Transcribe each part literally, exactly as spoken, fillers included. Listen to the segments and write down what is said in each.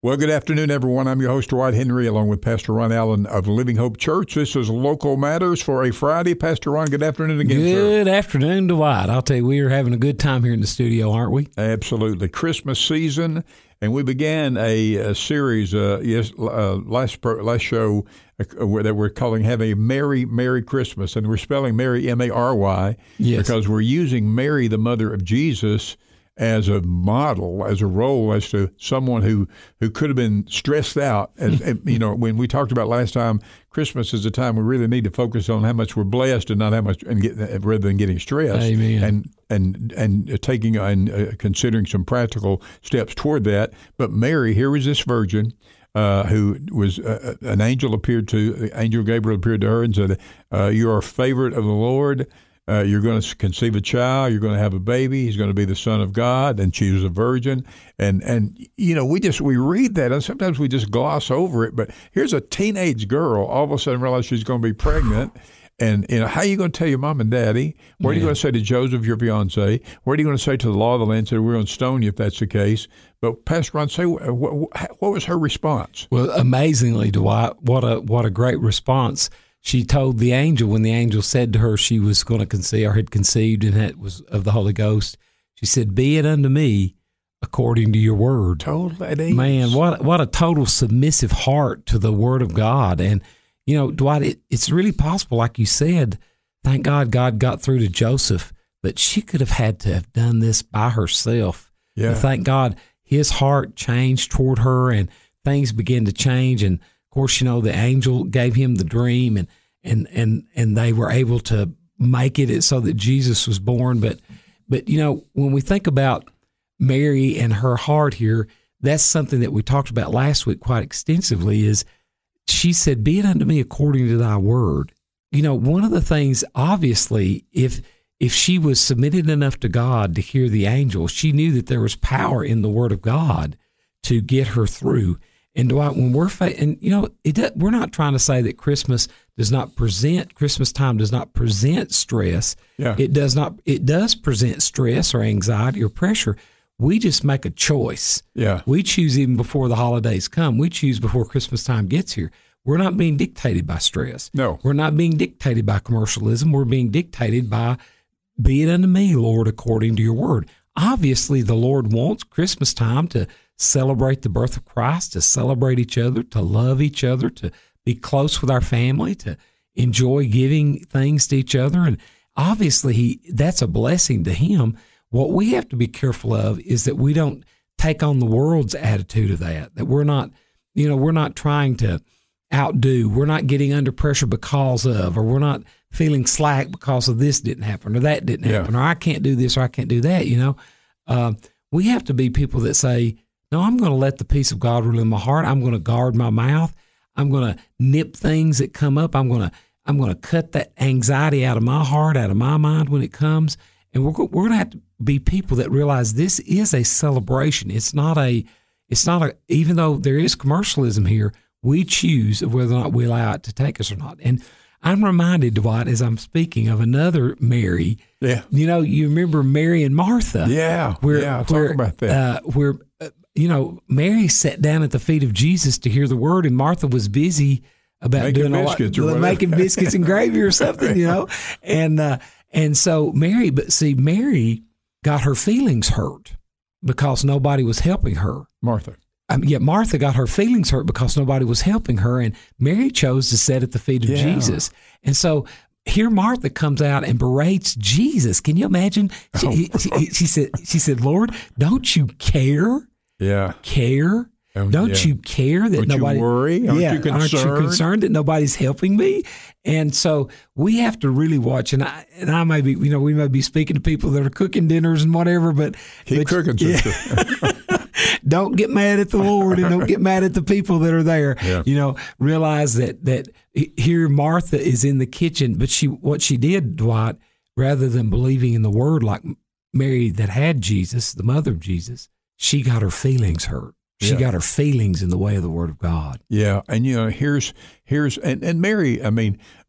Well, good afternoon, everyone. I'm your host, Dwight Henry, along with Pastor Ron Allen of Living Hope Church. This is Local Matters for a Friday. Pastor Ron, good afternoon again, good sir. Good afternoon, Dwight. I'll tell you, we are having a good time here in the studio, aren't we? Absolutely. Christmas season, and we began a, a series uh, yes, uh, last last show uh, that we're calling Have a Merry, Merry Christmas, and we're spelling Mary, M A R Y, yes. because we're using Mary, the mother of Jesus, as a model, as a role, as to someone who, who could have been stressed out. As you know, when we talked about last time, Christmas is a time we really need to focus on how much we're blessed and not how much, and get, rather than getting stressed. Amen. And and and taking and uh, considering some practical steps toward that. But Mary, here was this virgin uh, who was uh, an angel appeared to, angel Gabriel appeared to her and said, uh, "You are a favorite of the Lord. Uh, you're going to conceive a child. You're going to have a baby. He's going to be the Son of God." And she was a virgin. And, and you know, we just, we read that, and sometimes we just gloss over it. But here's a teenage girl, all of a sudden realize she's going to be pregnant. And, you know, how are you going to tell your mom and daddy? What are you going to say to Joseph, your fiance? What are you going to say to the law of the land? Say, we're going to stone you if that's the case. But Pastor Ron, say, what, what was her response? Well, amazingly, Dwight, what a, what a great response. She told the angel, when the angel said to her she was going to conceive or had conceived and that was of the Holy Ghost, she said, "Be it unto me according to your word." Totally. Man, what what a total submissive heart to the word of God. And, you know, Dwight, it, it's really possible, like you said, thank God God got through to Joseph, but she could have had to have done this by herself. Yeah. But thank God his heart changed toward her and things began to change. And, of course, you know, the angel gave him the dream, and and and and they were able to make it so that Jesus was born. But, but you know, when we think about Mary and her heart here, that's something that we talked about last week quite extensively, is she said, "Be it unto me according to thy word." You know, one of the things, obviously, if if she was submitted enough to God to hear the angel, she knew that there was power in the word of God to get her through. And Dwight, when we're fa- and you know, it does, we're not trying to say that Christmas does not present Christmas time does not present stress. Yeah. It does not. It does present stress or anxiety or pressure. We just make a choice. Yeah. We choose even before the holidays come. We choose before Christmas time gets here. We're not being dictated by stress. No. We're not being dictated by commercialism. We're being dictated by, "Be it unto me, Lord, according to your word." Obviously, the Lord wants Christmas time to celebrate the birth of Christ, to celebrate each other, to love each other, to be close with our family, to enjoy giving things to each other. And obviously, he, that's a blessing to him. What we have to be careful of is that we don't take on the world's attitude of that, that we're not, you know, we're not trying to outdo. We're not getting under pressure because of, or we're not feeling slack because of this didn't happen or that didn't Yeah. happen, or I can't do this or I can't do that, you know. Uh, we have to be people that say, "No, I'm going to let the peace of God rule in my heart. I'm going to guard my mouth. I'm going to nip things that come up. I'm going to I'm going to cut that anxiety out of my heart, out of my mind when it comes." And we're we're going to have to be people that realize this is a celebration. It's not a it's not a even though there is commercialism here, we choose whether or not we allow it to take us or not. And I'm reminded, Dwight, as I'm speaking, of another Mary. Yeah. You know, you remember Mary and Martha. Yeah. Where, yeah. Talk where, about that. Uh, where, uh, you know, Mary sat down at the feet of Jesus to hear the word, and Martha was busy about Making doing biscuits a or lot, whatever. making biscuits and gravy or something, you know. And uh, and so Mary, but see, Mary got her feelings hurt because nobody was helping her. Martha. Um, yeah, Martha got her feelings hurt because nobody was helping her, and Mary chose to sit at the feet of Yeah. Jesus. And so here Martha comes out and berates Jesus. Can you imagine? She, Oh. she, she said, "She said, Lord, don't you care? Yeah. Care? Oh, don't yeah. you care that Don't nobody? you worry? Aren't yeah, you concerned? aren't you concerned that nobody's helping me?" And so we have to really watch. And I and I may be, you know, we may be speaking to people that are cooking dinners and whatever, but Keep but, cooking, sister. Yeah. Don't get mad at the Lord and don't get mad at the people that are there. Yeah. You know, realize that that here Martha is in the kitchen, but she what she did, Dwight, rather than believing in the word like Mary that had Jesus, the mother of Jesus, she got her feelings hurt. She Yeah. got her feelings in the way of the word of God. Yeah, and you know, here's here's and, and Mary. I mean,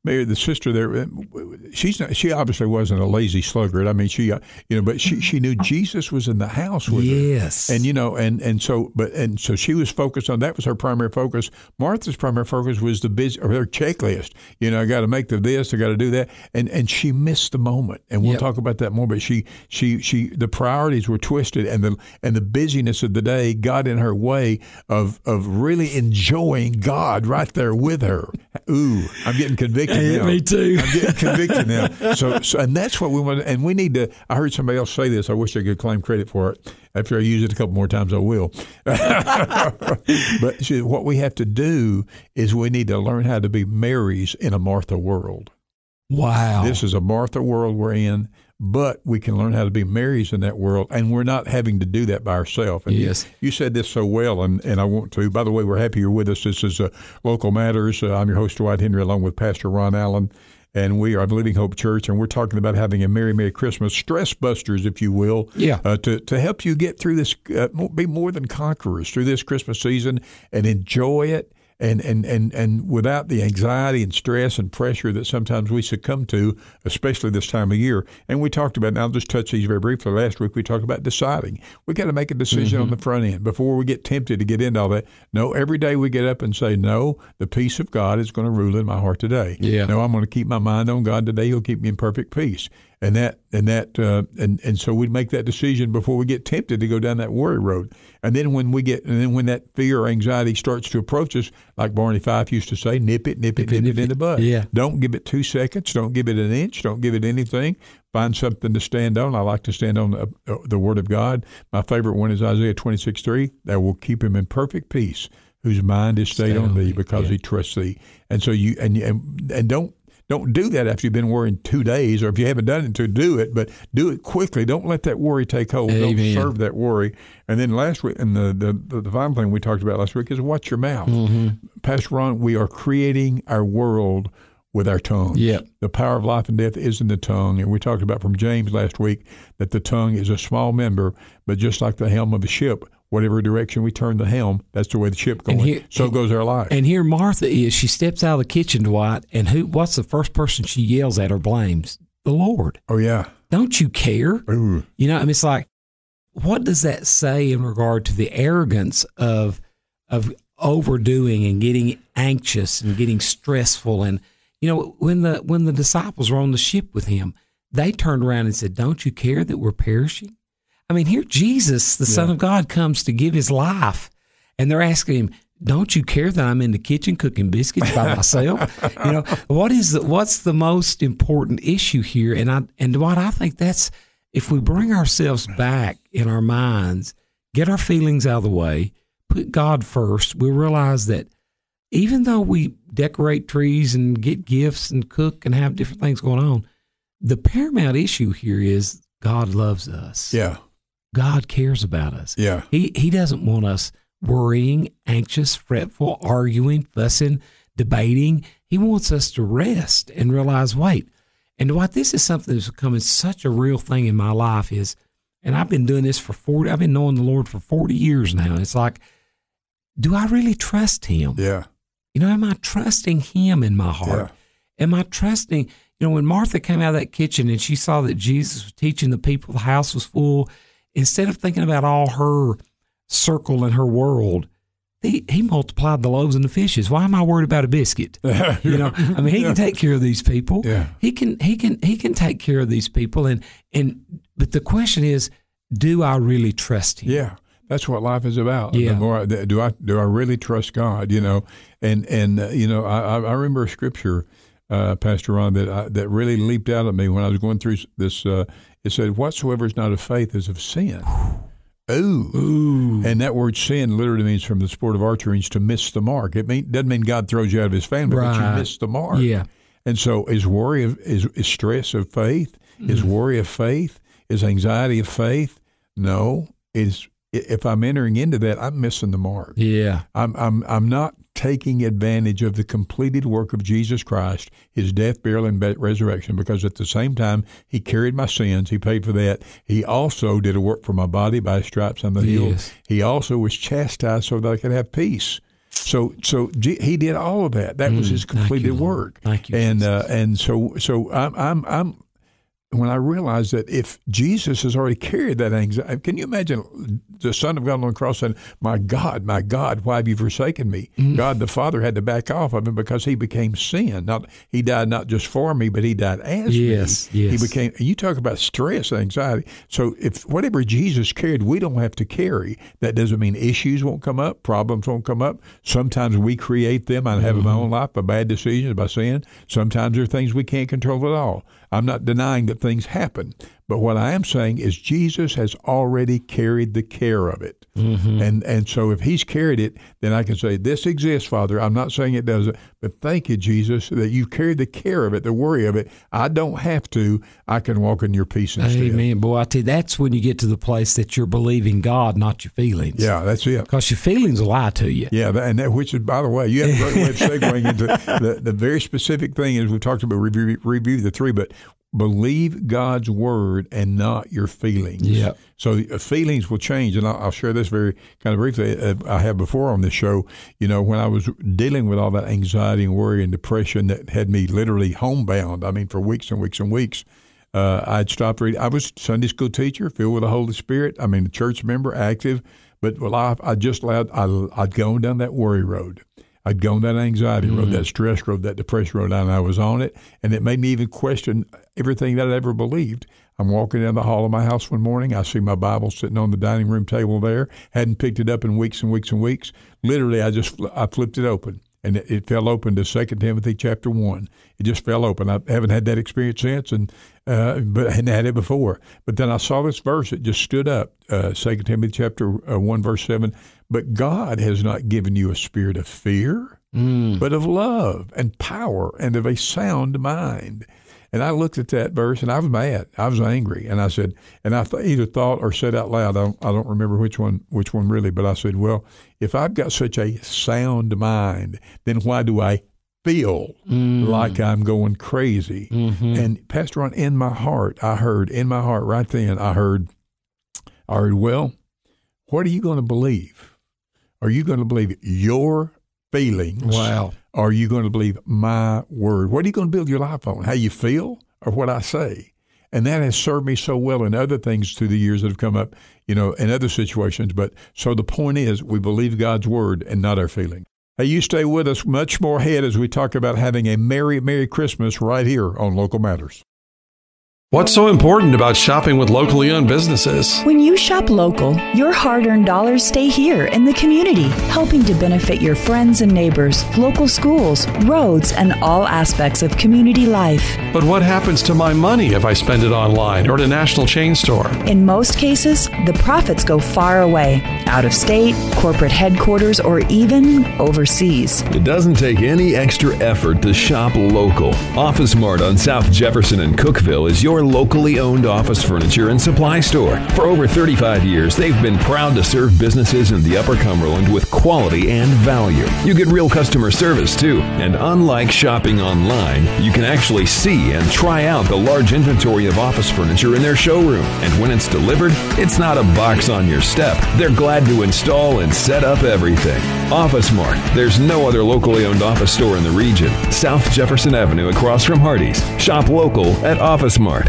Mary, the sister there, she's not, she obviously wasn't a lazy sluggard. I mean, she, you know, but she, she knew Jesus was in the house with her. Yes. And, you know, and, and so, but, and so she was focused on, that was her primary focus. Martha's primary focus was the busy, or her checklist. You know, I got to make the this, I got to do that. And, and she missed the moment. And we'll Yep. talk about that more, but she, she, she, the priorities were twisted, and the, and the busyness of the day got in her way of, of really enjoying God right there with her. Ooh, I'm getting convicted Yeah, now. me too. I'm getting convicted now. So, so, and that's what we want. And we need to. I heard somebody else say this. I wish I could claim credit for it. After I use it a couple more times, I will. But see, what we have to do is we need to learn how to be Marys in a Martha world. Wow. This is a Martha world we're in, but we can learn how to be Marys in that world, and we're not having to do that by ourselves. And Yes. you, you said this so well, and, and I want to. By the way, we're happy you're with us. This is uh, Local Matters. Uh, I'm your host, Dwight Henry, along with Pastor Ron Allen, and we are Living Hope Church, and we're talking about having a Merry, Merry Christmas, stress busters, if you will, Yeah. uh, to, to help you get through this, uh, be more than conquerors through this Christmas season and enjoy it. And, and, and, and without the anxiety and stress and pressure that sometimes we succumb to, especially this time of year. And we talked about, and I'll just touch these very briefly. Last week we talked about deciding. We got to make a decision Mm-hmm. on the front end before we get tempted to get into all that. No, every day we get up and say, no, the peace of God is going to rule in my heart today. Yeah. No, I'm going to keep my mind on God today. He'll keep me in perfect peace. And that, and that, uh, and and so we make that decision before we get tempted to go down that worry road. And then when we get, and then when that fear or anxiety starts to approach us, like Barney Fife used to say, nip it, nip it, nip, it in the bud. Yeah. Don't give it two seconds. Don't give it an inch. Don't give it anything. Find something to stand on. I like to stand on the, uh, the Word of God. My favorite one is Isaiah twenty-six three. That will keep him in perfect peace, whose mind is stayed Stay on on thee, thee, because yeah. he trusts thee. And so you, and and and don't. Don't do that after you've been worrying two days, or if you haven't done it, to do it, but do it quickly. Don't let that worry take hold. Amen. Don't serve that worry. And then last week, and the, the, the, the final thing we talked about last week is watch your mouth. Mm-hmm. Pastor Ron, we are creating our world with our tongue. Yep. The power of life and death is in the tongue. And we talked about from James last week that the tongue is a small member, but just like the helm of a ship, whatever direction we turn the helm, that's the way the ship going. here- so goes our life. And here Martha is. She steps out of the kitchen, Dwight, and who? What's the first person she yells at or blames? The Lord. oh, yeah. Don't you care? Ooh. You know, I mean, it's like, what does that say in regard to the arrogance of of overdoing and getting anxious and getting stressful? And you know, when the when the disciples were on the ship with him, they turned around and said, "Don't you care that we're perishing?" I mean, here Jesus, the Son Yeah. of God, comes to give his life, and they're asking him, "Don't you care that I'm in the kitchen cooking biscuits by myself?" You know, what is the what's the most important issue here? And I and what I think that's, if we bring ourselves back in our minds, get our feelings out of the way, put God first, we'll realize that even though we decorate trees and get gifts and cook and have different things going on, the paramount issue here is God loves us. Yeah. God cares about us. Yeah. He He doesn't want us worrying, anxious, fretful, arguing, fussing, debating. He wants us to rest and realize, wait. And what this is something that's becoming such a real thing in my life is, and I've been doing this for forty, I've been knowing the Lord for forty years now. It's like, do I really trust him? Yeah. You know, am I trusting him in my heart? Am I trusting, you know, when Martha came out of that kitchen and she saw that Jesus was teaching the people, the house was full, instead of thinking about all her circle and her world, he, he multiplied the loaves and the fishes. Why am I worried about a biscuit? You know, I mean, he can take care of these people. Yeah. He can, he can, he can take care of these people. And, and, but the question is, do I really trust him? Yeah, that's what life is about. Yeah. The more I, do I do I really trust God? You know, and and uh, you know, I, I remember a scripture, uh, Pastor Ron, that I, that really leaped out at me when I was going through this. Uh, it said, "Whatsoever is not of faith is of sin." Ooh. Ooh. And that word sin literally means, from the sport of archery, means to miss the mark. It mean, doesn't mean God throws you out of his family, but Right. you miss the mark. Yeah. And so is worry of, is, is stress of faith? Is worry of faith? Is anxiety of faith? No. Is if I'm entering into that, I'm missing the mark. Yeah. I'm I'm I'm not taking advantage of the completed work of Jesus Christ, his death, burial, and be- resurrection, because at the same time he carried my sins, he paid for that. He also did a work for my body by his stripes on the hill. Yes. He also was chastised so that I could have peace. So so G- he did all of that. That mm, was his completed thank you, work. Thank you. And uh, and so so I'm I'm I'm when I realized that if Jesus has already carried that anxiety, can you imagine the Son of God on the cross saying, "My God, my God, why have you forsaken me?" Mm-hmm. God the Father had to back off of him because he became sin. Not he died not just for me, but he died as yes, me. Yes, he became. You talk about stress and anxiety. So if whatever Jesus carried, we don't have to carry. That doesn't mean issues won't come up, problems won't come up. Sometimes we create them. I have mm-hmm. in my own life by bad decisions, by sin. Sometimes there are things we can't control at all. I'm not denying that things happen, but what I am saying is Jesus has already carried the care of it. Mm-hmm. And and so if he's carried it, then I can say, this exists, Father. I'm not saying it doesn't, but thank you, Jesus, that you've carried the care of it, the worry of it. I don't have to. I can walk in your peace instead. Amen. Boy, I tell you, that's when you get to the place that you're believing God, not your feelings. Yeah, that's it. Because your feelings will lie to you. Yeah, and that, which is, by the way, you have a great way of segueing into the, the very specific thing as we talked about, review, review the three, but believe God's word and not your feelings. Yeah. So uh, feelings will change, and I'll, I'll share this very kind of briefly. Uh, I have before on this show, you know, when I was dealing with all that anxiety and worry and depression that had me literally homebound, I mean, for weeks and weeks and weeks, uh, I'd stopped reading. I was a Sunday school teacher, filled with the Holy Spirit. I mean, a church member, active, but well, I, I just allowed, I, I'd gone down that worry road. I'd gone that anxiety road, mm-hmm. that stress road, that depression road, and I was on it, and it made me even question everything that I'd ever believed. I'm walking down the hall of my house one morning. I see my Bible sitting on the dining room table there. Hadn't picked it up in weeks and weeks and weeks. Literally, I just I flipped it open, and it, it fell open to Second Timothy chapter one. It just fell open. I haven't had that experience since, and uh, but I hadn't had it before. But then I saw this verse. It just stood up, uh, Second Timothy chapter uh, one, verse seven. But God has not given you a spirit of fear, mm. but of love and power and of a sound mind. And I looked at that verse, and I was mad. I was angry, and I said, and I th- either thought or said out loud, I don't, I don't remember which one, which one really, but I said, well, if I've got such a sound mind, then why do I feel mm. like I'm going crazy? Mm-hmm. And Pastor Ron, in my heart, I heard, in my heart right then, I heard, I heard, well, what are you going to believe? Are you going to believe your feelings? Wow. Or are you going to believe my word? What are you going to build your life on? How you feel or what I say? And that has served me so well in other things through the years that have come up, you know, in other situations. But so the point is, we believe God's word and not our feelings. Hey, you stay with us much more ahead as we talk about having a Merry, Merry Christmas right here on Local Matters. What's so important about shopping with locally owned businesses? When you shop local, your hard-earned dollars stay here in the community, helping to benefit your friends and neighbors, local schools, roads, and all aspects of community life. But what happens to my money if I spend it online or at a national chain store? In most cases, the profits go far away, out of state, corporate headquarters, or even overseas. It doesn't take any extra effort to shop local. Office Mart on South Jefferson and Cookeville is your locally owned office furniture and supply store. For over thirty-five years, they've been proud to serve businesses in the Upper Cumberland with quality and value. You get real customer service, too. And unlike shopping online, you can actually see and try out the large inventory of office furniture in their showroom. And when it's delivered, it's not a box on your step. They're glad to install and set up everything. Office Mart. There's no other locally owned office store in the region. South Jefferson Avenue across from Hardee's. Shop local at Office Mart.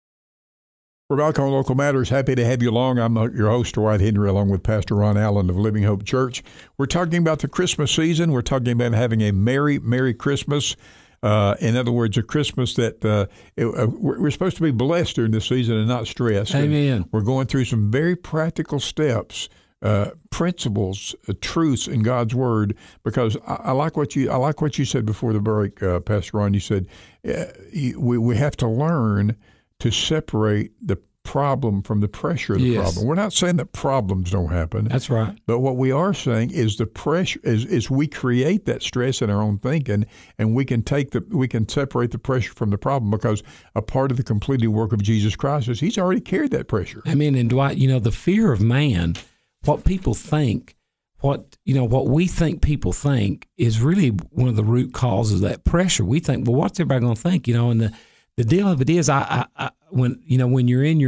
We're back on Local Matters. Happy to have you along. I'm your host, Dwight Henry, along with Pastor Ron Allen of Living Hope Church. We're talking about the Christmas season. We're talking about having a Merry, Merry Christmas. Uh, in other words, a Christmas that uh, it, uh, we're supposed to be blessed during this season and not stressed. Amen. And we're going through some very practical steps, uh, principles, uh, truths in God's Word. Because I, I like what you I like what you said before the break, uh, Pastor Ron. You said uh, we we have to learn to separate the problem from the pressure of the yes. problem. We're not saying that problems don't happen. That's right. But what we are saying is the pressure is, is we create that stress in our own thinking, and we can take the we can separate the pressure from the problem, because a part of the completed work of Jesus Christ is He's already carried that pressure. I mean, and Dwight, you know, the fear of man, what people think, what you know, what we think people think is really one of the root causes of that pressure. We think, well, what's everybody going to think? You know, and the The deal of it is, I, I, I, when you know when you're in your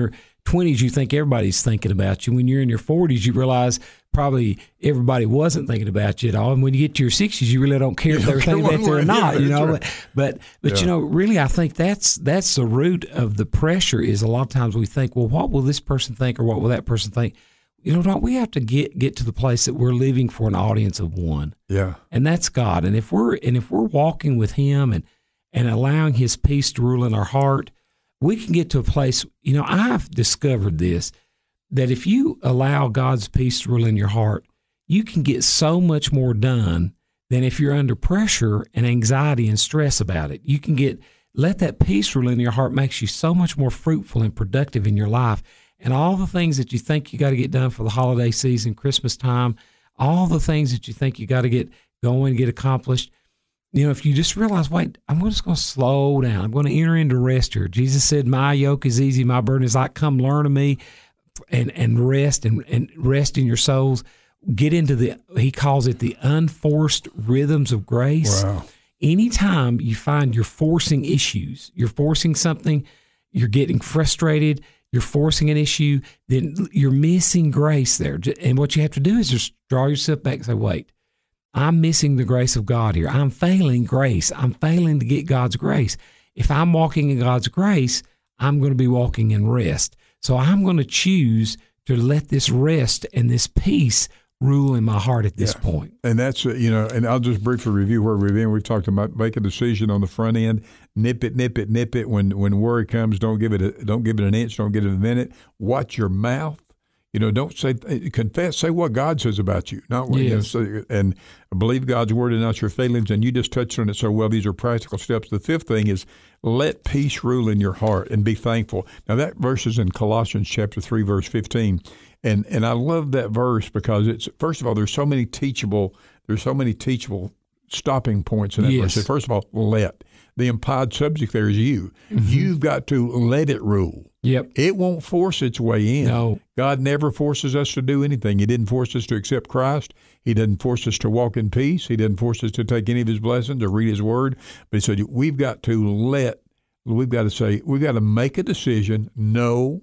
twenties, you think everybody's thinking about you. When you're in your forties, you realize probably everybody wasn't thinking about you at all. And when you get to your sixties, you really don't care you if they're thinking about you or not. Yeah, you know, right. but but Yeah. you know, really, I think that's that's the root of the pressure. Is a lot of times we think, well, what will this person think, or what will that person think? You know, don't we have to get get to the place that we're living for an audience of one? Yeah. And that's God. And if we're and if we're walking with Him and and allowing His peace to rule in our heart, we can get to a place. You know, I've discovered this, that if you allow God's peace to rule in your heart, you can get so much more done than if you're under pressure and anxiety and stress about it. You can get let that peace rule in your heart makes you so much more fruitful and productive in your life. And all the things that you think you got to get done for the holiday season, Christmas time, all the things that you think you got to get going, get accomplished, you know, if you just realize, wait, I'm just going to slow down. I'm going to enter into rest here. Jesus said, my yoke is easy, my burden is light. Come learn of me and, and rest and, and rest in your souls. Get into the, he calls it the unforced rhythms of grace. Wow. Anytime you find you're forcing issues, you're forcing something, you're getting frustrated, you're forcing an issue, then you're missing grace there. And what you have to do is just draw yourself back and say, wait, I'm missing the grace of God here. I'm failing grace. I'm failing to get God's grace. If I'm walking in God's grace, I'm going to be walking in rest. So I'm going to choose to let this rest and this peace rule in my heart at this Yeah. point. And that's, uh, you know, and I'll just briefly review where we've been. We've talked about make a decision on the front end, nip it, nip it, nip it. When when worry comes, don't give it a, don't give it an inch, don't give it a minute. Watch your mouth. You know, don't say, confess, say what God says about you. Not what, you know, Yes. say, and believe God's word and not your feelings. And you just touched on it so well. These are practical steps. The fifth thing is let peace rule in your heart and be thankful. Now, that verse is in Colossians chapter three, verse fifteen. And and I love that verse because it's, first of all, there's so many teachable, there's so many teachable stopping points in that Yes. verse. First of all, let. The implied subject there is you. Mm-hmm. You've got to let it rule. Yep. It won't force its way in. No. God never forces us to do anything. He didn't force us to accept Christ. He didn't force us to walk in peace. He didn't force us to take any of His blessings or read His word. But He said, we've got to let, we've got to say, we've got to make a decision. No,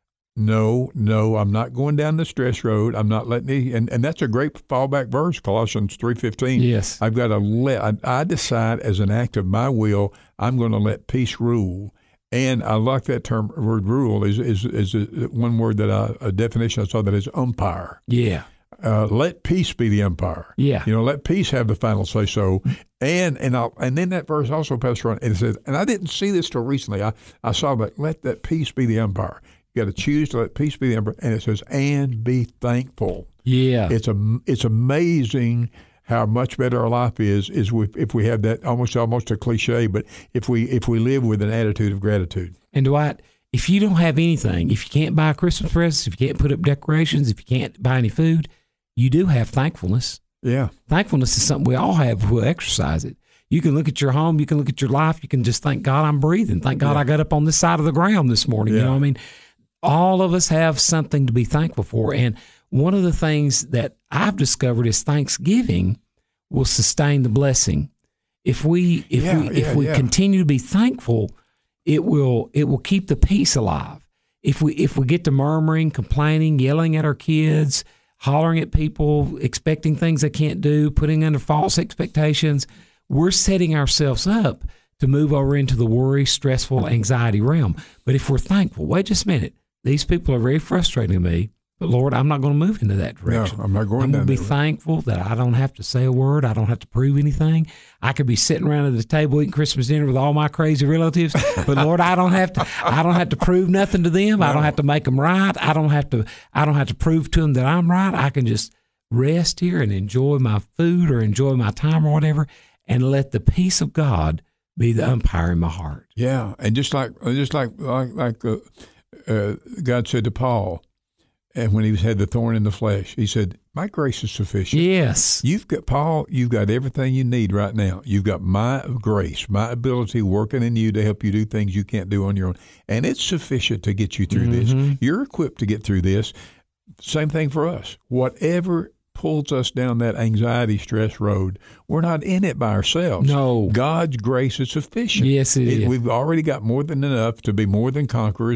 no, no, I'm not going down the stress road. I'm not letting it, and, and that's a great fallback verse, Colossians three fifteen. Yes. I've got to let, I, I decide as an act of my will, I'm going to let peace rule. And I like that term, word rule is is is a, one word that I, a definition I saw that is umpire. Yeah. Uh, let peace be the umpire. Yeah. You know, let peace have the final say so. And and I'll, and then that verse also, Pastor Ron, and it says, and I didn't see this till recently. I, I saw that, let that peace be the umpire. You got to choose to let peace be the umpire. And it says, and be thankful. Yeah. It's a, it's amazing how much better our life is is we, if we have that, almost almost a cliche, but if we if we live with an attitude of gratitude. And Dwight, if you don't have anything, if you can't buy Christmas presents, if you can't put up decorations, if you can't buy any food, you do have thankfulness. Yeah. Thankfulness is something we all have if we'll exercise it. You can look at your home, you can look at your life, you can just thank God I'm breathing. Thank God Yeah. I got up on this side of the ground this morning. You Yeah. know what I mean? All of us have something to be thankful for. And one of the things that I've discovered is Thanksgiving will sustain the blessing. If we if Yeah, we if yeah, we yeah. continue to be thankful, it will it will keep the peace alive. If we if we get to murmuring, complaining, yelling at our kids, hollering at people, expecting things they can't do, putting under false expectations, we're setting ourselves up to move over into the worry, stressful, anxiety realm. But if we're thankful, wait just a minute, these people are very frustrating to me, but Lord, I'm not going to move into that direction. No, I'm not going I'm down going to be that road. thankful that I don't have to say a word. I don't have to prove anything. I could be sitting around at the table eating Christmas dinner with all my crazy relatives, but Lord, I don't have to. I don't have to prove nothing to them. I don't have to make them right. I don't have to. I don't have to prove to them that I'm right. I can just rest here and enjoy my food or enjoy my time or whatever, and let the peace of God be the umpire in my heart. Yeah, and just like just like like, like uh, uh, God said to Paul, and when he had the thorn in the flesh, He said, "My grace is sufficient." Yes. You've got, Paul, you've got everything you need right now. You've got my grace, my ability working in you to help you do things you can't do on your own. And it's sufficient to get you through Mm-hmm. this. You're equipped to get through this. Same thing for us. Whatever pulls us down that anxiety stress road, we're not in it by ourselves. No. God's grace is sufficient. Yes, it is. We've already got more than enough to be more than conquerors.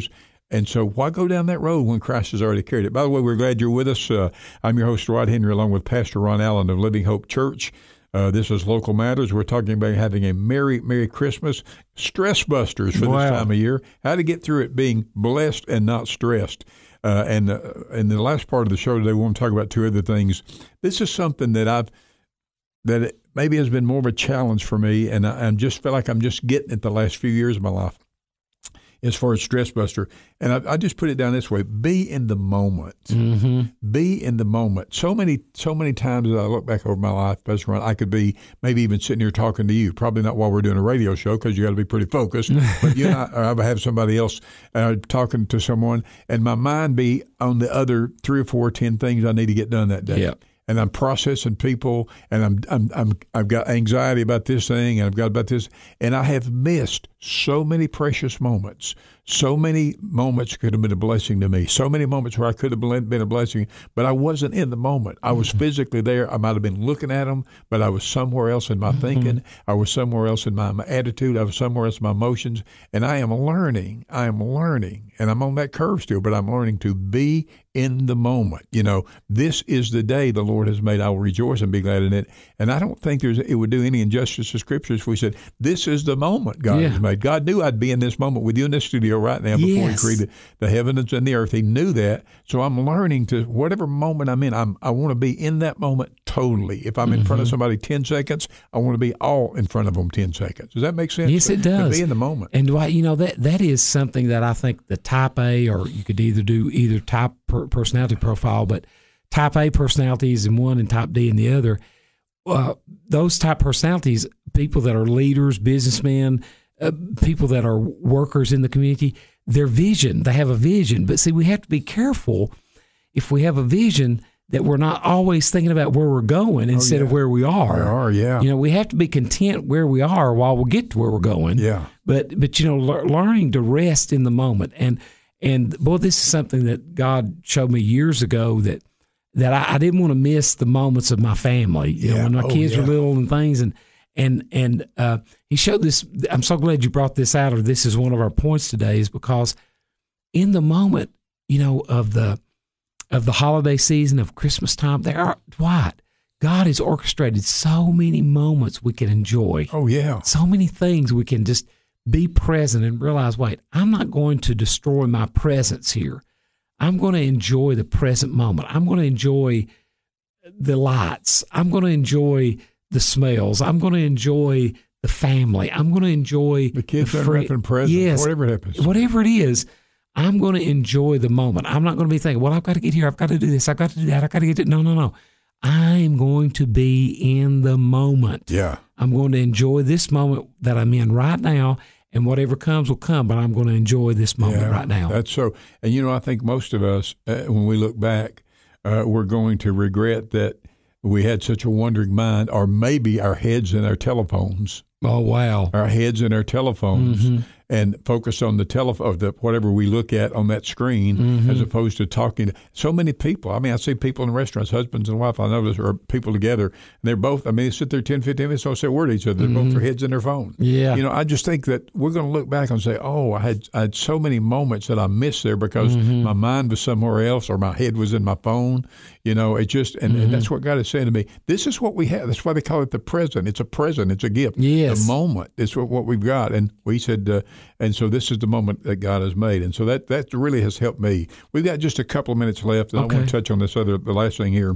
And so why go down that road when Christ has already carried it? By the way, we're glad you're with us. Uh, I'm your host, Rod Henry, along with Pastor Ron Allen of Living Hope Church. Uh, this is Local Matters. We're talking about having a Merry, Merry Christmas. Stress busters for Wow. this time of year. How to get through it being blessed and not stressed. Uh, and uh, in the last part of the show today, we want to talk about two other things. This is something that I've that it maybe has been more of a challenge for me, and I, I just feel like I'm just getting it the last few years of my life as far as stress buster. And I, I just put it down this way: be in the moment. Mm-hmm. Be in the moment. So many, so many times as I look back over my life, Pastor Ron, I could be maybe even sitting here talking to you. Probably not while we're doing a radio show because you got to be pretty focused. But you and I, or I would have somebody else uh, talking to someone, and my mind be on the other three or four, ten things I need to get done that day. Yeah. And I'm processing people, and I'm, I'm, I'm, I've got anxiety about this thing, and I've got about this, and I have missed so many precious moments. So many moments could have been a blessing to me. So many moments where I could have been a blessing, but I wasn't in the moment. I was physically there. I might have been looking at them, but I was somewhere else in my thinking. I was somewhere else in my, my attitude. I was somewhere else in my emotions. And I am learning. I am learning, and I'm on that curve still, but I'm learning to be in the moment. You know, this is the day the Lord has made. I will rejoice and be glad in it. And I don't think there's it would do any injustice to Scripture if we said, this is the moment God Yeah. has made. God knew I'd be in this moment with you in this studio right now before Yes. He created the heavens and the earth. He knew that. So I'm learning to, whatever moment I'm in, I'm, I want to be in that moment totally. If I'm in Mm-hmm. front of somebody ten seconds, I want to be all in front of them ten seconds. Does that make sense? Yes, it To does. be in the moment. And Dwight, you know, that that is something that I think the type A, or you could either do either type per personality profile, but type A personalities in one and type D in the other. Uh, those type personalities, people that are leaders, businessmen, uh, people that are workers in the community, their vision, they have a vision. But see, we have to be careful if we have a vision that we're not always thinking about where we're going instead yeah. of where we are. We are, yeah. You know, we have to be content where we are while we get to where we're going. Yeah. But but you know, lear- learning to rest in the moment, and and boy, this is something that God showed me years ago that that I, I didn't want to miss the moments of my family. You know, Yeah. when my Oh, kids yeah. were little and things, and and and uh, He showed this. I'm so glad you brought this out, or this is one of our points today, is because in the moment, you know, of the of the holiday season of Christmas time, there are what God has orchestrated so many moments we can enjoy. Oh, yeah. So many things we can just be present and realize, wait, I'm not going to destroy my presence here. I'm going to enjoy the present moment. I'm going to enjoy the lights. I'm going to enjoy the smells. I'm going to enjoy the family. I'm going to enjoy The kids the unwrapping presents, Yes, whatever it happens. whatever it is. I'm going to enjoy the moment. I'm not going to be thinking, well, I've got to get here. I've got to do this. I've got to do that. I've got to get it. No, no, no. I'm going to be in the moment. Yeah. I'm going to enjoy this moment that I'm in right now, and whatever comes will come, but I'm going to enjoy this moment Yeah, right now. That's so. And, you know, I think most of us, uh, when we look back, uh, we're going to regret that we had such a wandering mind, or maybe our heads in our telephones. Oh, wow. Our heads in our telephones, Mm-hmm. and focus on the telephone, the whatever we look at on that screen, Mm-hmm. as opposed to talking to so many people. I mean, I see people in restaurants, husbands and wife, I notice, or people together, and they're both, I mean, they sit there ten, fifteen minutes, don't say a word to each other. They're both their heads in their phone. Mm-hmm. Yeah. You know, I just think that we're going to look back and say, oh, I had I had so many moments that I missed there because Mm-hmm. my mind was somewhere else, or my head was in my phone. You know, it just, and, Mm-hmm. and that's what God is saying to me. This is what we have. That's why they call it the present. It's a present. It's a gift. Yes. The moment. It's what, what we've got. And we said, uh, and so this is the moment that God has made. And so that, that really has helped me. We've got just a couple of minutes left, and Okay. I want to touch on this other, the last thing here.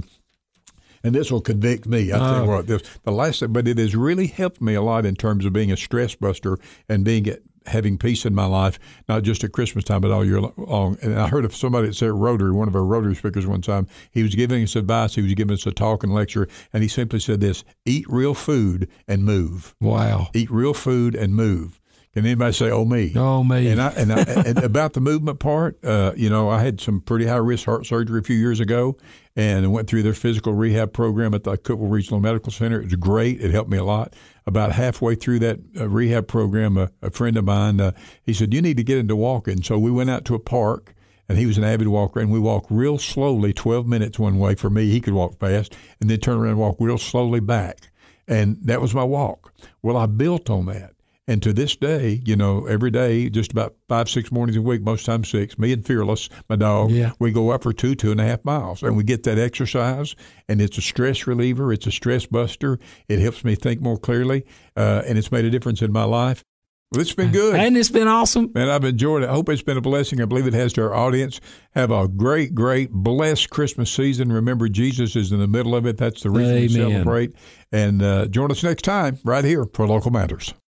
And this will convict me. I tell you what, this, the last thing, but it has really helped me a lot in terms of being a stress buster and being at, having peace in my life, not just at Christmas time, but all year long. And I heard of somebody that said Rotary, one of our Rotary speakers one time, he was giving us advice, he was giving us a talk and lecture, and he simply said this: eat real food and move. Wow. Eat real food and move. Can anybody say, oh, me? Oh, me. And, I, and, I, and about the movement part, uh, you know, I had some pretty high-risk heart surgery a few years ago, and went through their physical rehab program at the Cookeville Regional Medical Center. It was great. It helped me a lot. About halfway through that uh, rehab program, a, a friend of mine, uh, he said, you need to get into walking. So we went out to a park, and he was an avid walker, and we walked real slowly, twelve minutes one way. For me, he could walk fast, and then turn around and walk real slowly back. And that was my walk. Well, I built on that. And to this day, you know, every day, just about five, six mornings a week, most times six, me and Fearless, my dog, Yeah. we go up for two, two and a half miles. And we get that exercise, and it's a stress reliever. It's a stress buster. It helps me think more clearly, uh, and it's made a difference in my life. Well, it's been good. And it's been awesome. Man, I've enjoyed it. I hope it's been a blessing. I believe it has to our audience. Have a great, great, blessed Christmas season. Remember, Jesus is in the middle of it. That's the reason we Amen. celebrate. And uh, join us next time right here for Local Matters.